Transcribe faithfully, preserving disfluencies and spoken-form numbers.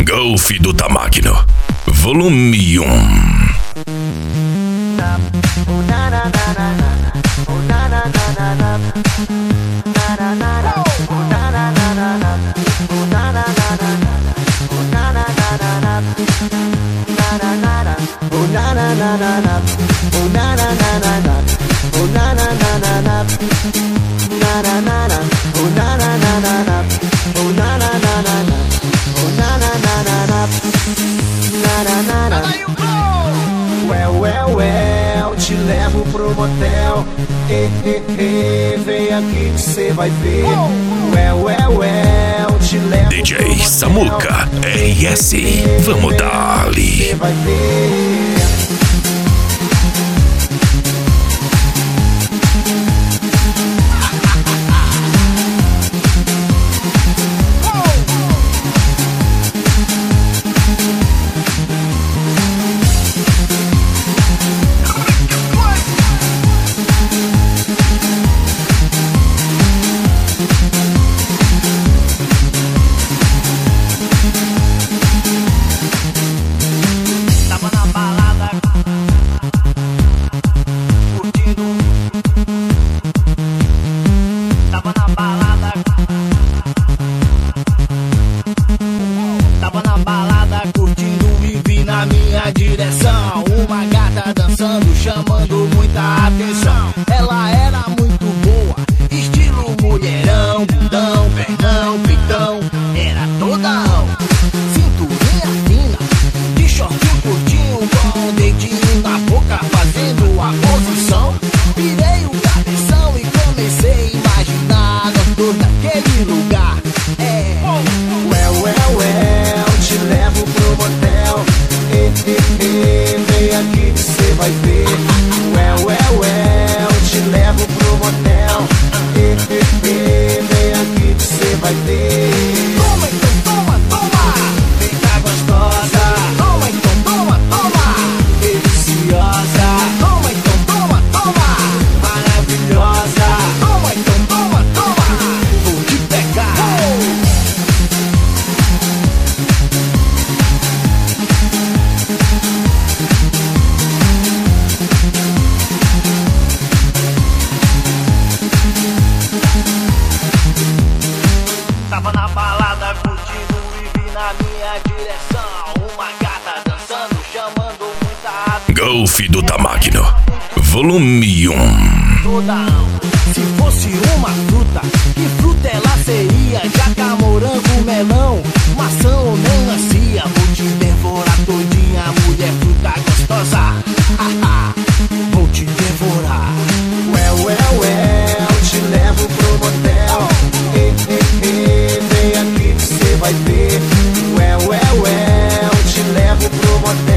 Golf do Tamagno, volume um. Well, well, well, te levo pro motel. Eh, eh, eh, vem aqui que cê vai ver. Well, well, well, te levo D J Samuca R S, vamos dar-lhe. cê vai ver. Na minha direção, uma gata dançando, chamando muita atenção. Ela era muito boa, estilo mulherão, bundão, perdão, peitão, era todão. Cinturinha fina, de shortinho curtinho, com um dedinho na boca, fazendo a posição. Virei o cabeção e comecei a imaginar nós dois naquele lugar. É, well, well, well, te levo pro motel. Eh, eh, eh, vem aqui que cê vai ver. Well, well, well, te levo pro motel. Eh, eh, eh, vem aqui que cê vai ver. Toma, então, toma, toma. Fica gostosa. Toma, então, toma, toma. Deliciosa. Toma, então, toma, toma. Maravilhosa. Toma, então, toma, toma. Vou te pegar. Tava na balada curtindo e vi na minha direção uma gata dançando, chamando muita atenção. Golf do Tamagno, volume um. Todão. Se fosse uma fruta, que fruta ela seria? Jaca, morango, melão, maçã ou melancia? Vou te devorar todinha, mulher fruta gostosa. Vou te devorar. Well, well, well, te levo pro motel. Eh, eh, eh, vem aqui que cê vai ver. Well, well, well, te levo pro motel.